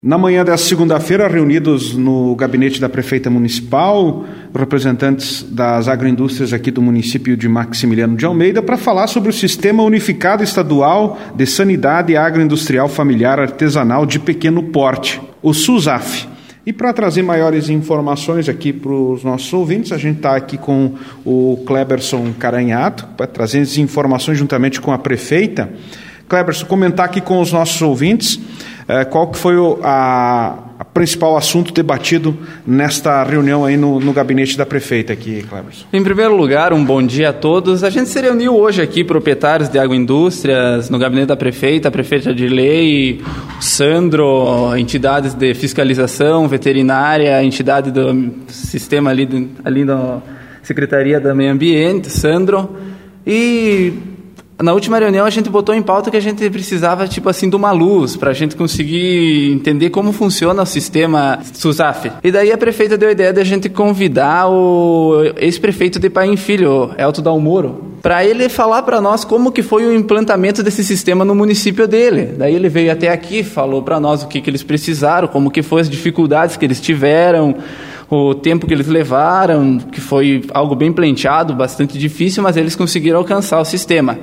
Na manhã desta segunda-feira, reunidos no gabinete da prefeita municipal, representantes das agroindústrias aqui do município de Maximiliano de Almeida, para falar sobre o Sistema Unificado Estadual de Sanidade Agroindustrial Familiar Artesanal de Pequeno Porte, o SUSAF. E para trazer maiores informações aqui para os nossos ouvintes, a gente está aqui com o Cleberson Caranhato, para trazer as informações juntamente com a prefeita. Cleberson, comentar aqui com os nossos ouvintes qual que foi o principal assunto debatido nesta reunião aí no gabinete da prefeita aqui, Cleberson. Em primeiro lugar, um bom dia a todos. A gente se reuniu hoje aqui, proprietários de agroindústrias, no gabinete da prefeita, a prefeita de lei, o Sandro, entidades de fiscalização, veterinária, entidade do sistema ali na Secretaria do Meio Ambiente, Sandro, e na última reunião a gente botou em pauta que a gente precisava, de uma luz para a gente conseguir entender como funciona o sistema SUSAF. E daí a prefeita deu a ideia de a gente convidar o ex-prefeito de Paim Filho, Elton Dalmoro, para ele falar para nós como que foi o implantamento desse sistema no município dele. Daí ele veio até aqui, falou para nós o que eles precisaram, como que foi as dificuldades que eles tiveram, o tempo que eles levaram, que foi algo bem planejado, bastante difícil, mas eles conseguiram alcançar o sistema.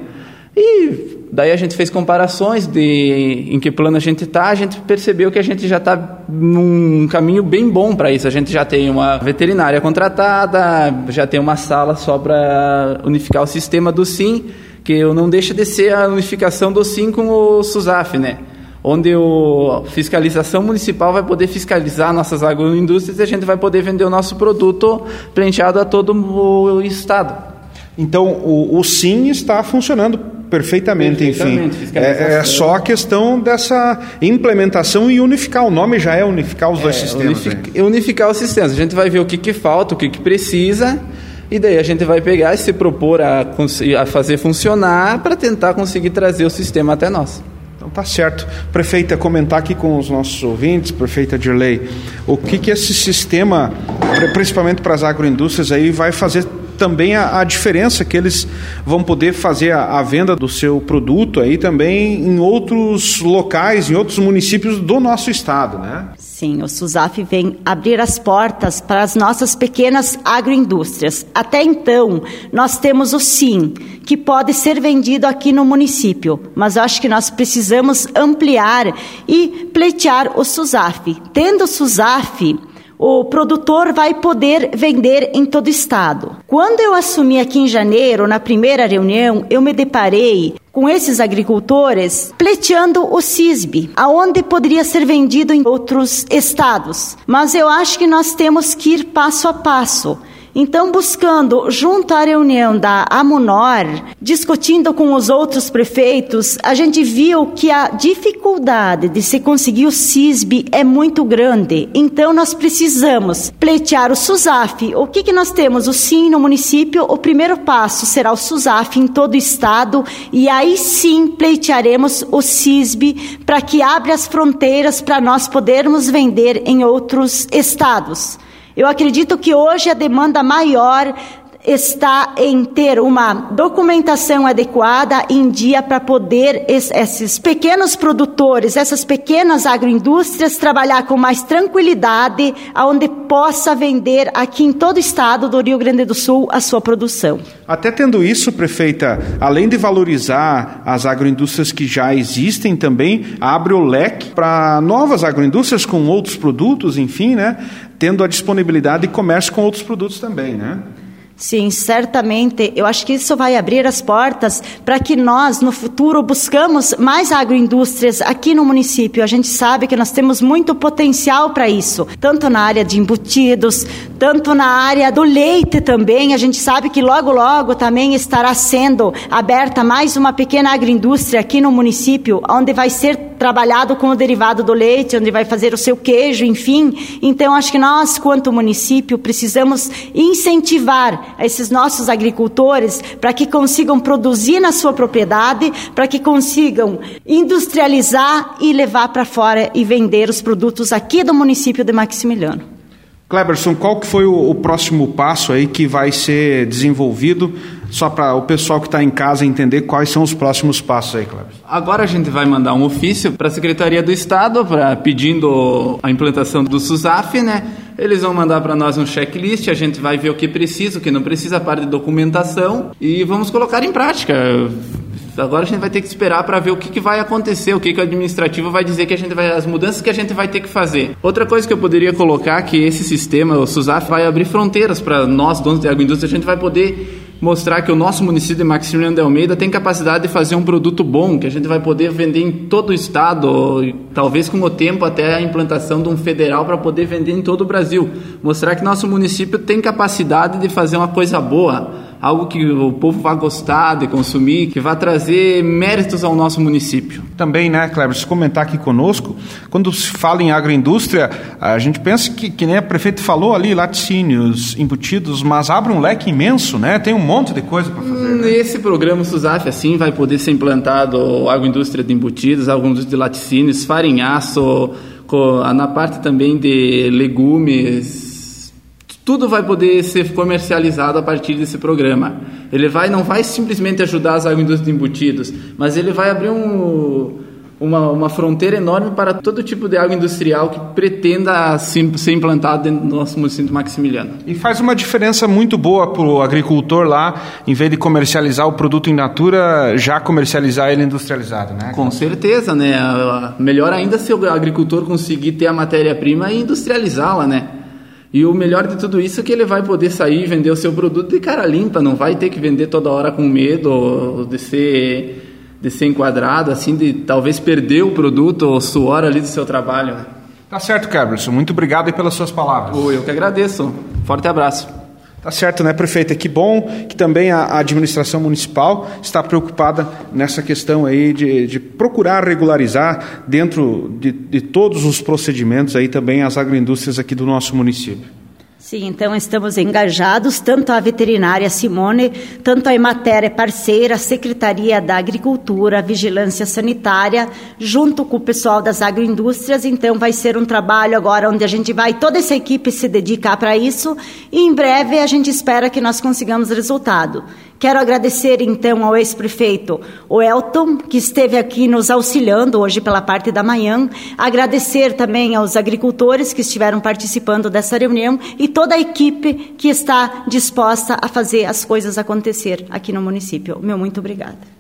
E daí a gente fez comparações de em que plano a gente está, a gente percebeu que a gente já está num caminho bem bom para isso. A gente já tem uma veterinária contratada, já tem uma sala só para unificar o sistema do SIM, que não deixa de ser a unificação do SIM com o SUSAF, né? Onde a fiscalização municipal vai poder fiscalizar nossas agroindústrias e a gente vai poder vender o nosso produto planejado a todo o estado. Então, o SIM está funcionando perfeitamente, enfim. É só a questão dessa implementação e unificar. O nome já é unificar os dois sistemas. Unificar os sistemas. A gente vai ver o que falta, o que precisa, e daí a gente vai pegar e se propor a fazer funcionar para tentar conseguir trazer o sistema até nós. Então tá certo. Prefeita, comentar aqui com os nossos ouvintes, prefeita Dirley, o que esse sistema, principalmente para as agroindústrias, aí vai fazer também a diferença que eles vão poder fazer a venda do seu produto aí também em outros locais, em outros municípios do nosso estado, né? Sim, o SUSAF vem abrir as portas para as nossas pequenas agroindústrias. Até então, nós temos o SIM, que pode ser vendido aqui no município, mas eu acho que nós precisamos ampliar e pleitear o SUSAF. Tendo o SUSAF, o produtor vai poder vender em todo o estado. Quando eu assumi aqui em janeiro, na primeira reunião, eu me deparei com esses agricultores pleiteando o CISB, aonde poderia ser vendido em outros estados. Mas eu acho que nós temos que ir passo a passo. Então, buscando, junto à reunião da AMUNOR, discutindo com os outros prefeitos, a gente viu que a dificuldade de se conseguir o CISB é muito grande. Então, nós precisamos pleitear o SUSAF. O que nós temos? O SIM no município, o primeiro passo será o SUSAF em todo o estado, e aí sim pleitearemos o CISB para que abra as fronteiras para nós podermos vender em outros estados. Eu acredito que hoje a demanda maior está em ter uma documentação adequada em dia para poder esses pequenos produtores, essas pequenas agroindústrias trabalhar com mais tranquilidade, onde possa vender aqui em todo o estado do Rio Grande do Sul a sua produção. Até tendo isso, prefeita, além de valorizar as agroindústrias que já existem, também abre o leque para novas agroindústrias com outros produtos, enfim, né? Tendo a disponibilidade de comércio com outros produtos também, né? Sim, certamente. Eu acho que isso vai abrir as portas para que nós, no futuro, buscamos mais agroindústrias aqui no município. A gente sabe que nós temos muito potencial para isso, tanto na área de embutidos, tanto na área do leite também. A gente sabe que logo, logo também estará sendo aberta mais uma pequena agroindústria aqui no município, onde vai ser trabalhado com o derivado do leite, onde vai fazer o seu queijo, enfim. Então, acho que nós, quanto município, precisamos incentivar esses nossos agricultores para que consigam produzir na sua propriedade, para que consigam industrializar e levar para fora e vender os produtos aqui do município de Maximiliano. Cleberson, qual que foi o próximo passo aí que vai ser desenvolvido, só para o pessoal que está em casa entender quais são os próximos passos aí, Cleberson? Agora a gente vai mandar um ofício para a Secretaria do Estado pedindo a implantação do SUSAF, né? Eles vão mandar para nós um checklist, a gente vai ver o que precisa, o que não precisa, a parte de documentação, e vamos colocar em prática. Agora a gente vai ter que esperar para ver o que vai acontecer, o que o administrativo vai dizer que as mudanças que a gente vai ter que fazer. Outra coisa que eu poderia colocar é que esse sistema, o SUSAF, vai abrir fronteiras para nós, donos de agroindústria. A gente vai poder mostrar que o nosso município de Maximiliano de Almeida tem capacidade de fazer um produto bom, que a gente vai poder vender em todo o estado, e talvez com o tempo até a implantação de um federal para poder vender em todo o Brasil. Mostrar que nosso município tem capacidade de fazer uma coisa boa, algo que o povo vai gostar de consumir, que vai trazer méritos ao nosso município. Também, né, Cleber, se comentar aqui conosco, quando se fala em agroindústria, a gente pensa que nem a prefeita falou ali, laticínios, embutidos, mas abre um leque imenso, né? Tem um monte de coisa para fazer. Nesse programa SUSAF, assim, vai poder ser implantado agroindústria de embutidos, agroindústria de laticínios, farinhaço, na parte também de legumes. Tudo vai poder ser comercializado a partir desse programa. Ele não vai simplesmente ajudar as agroindústrias de embutidos, mas ele vai abrir uma fronteira enorme para todo tipo de agroindustrial que pretenda ser implantado dentro do nosso município de Maximiliano. E faz uma diferença muito boa para o agricultor lá, em vez de comercializar o produto in natura, já comercializar ele industrializado, né? Com certeza, né? Melhor ainda se o agricultor conseguir ter a matéria-prima e industrializá-la, né? E o melhor de tudo isso é que ele vai poder sair e vender o seu produto de cara limpa, não vai ter que vender toda hora com medo de ser enquadrado, assim, de talvez perder o produto ou o suor ali do seu trabalho. Tá certo, Cleberson. Muito obrigado aí pelas suas palavras. Eu que agradeço. Forte abraço. Tá certo, né, prefeita? Que bom que também a administração municipal está preocupada nessa questão aí de procurar regularizar dentro de todos os procedimentos aí também as agroindústrias aqui do nosso município. Sim, então estamos engajados, tanto a veterinária Simone, tanto a Emater parceira, a Secretaria da Agricultura, a Vigilância Sanitária, junto com o pessoal das agroindústrias. Então vai ser um trabalho agora onde a gente vai, toda essa equipe se dedicar para isso, e em breve a gente espera que nós consigamos resultado. Quero agradecer, então, ao ex-prefeito, o Elton, que esteve aqui nos auxiliando hoje pela parte da manhã. Agradecer também aos agricultores que estiveram participando dessa reunião e toda a equipe que está disposta a fazer as coisas acontecer aqui no município. Muito obrigada.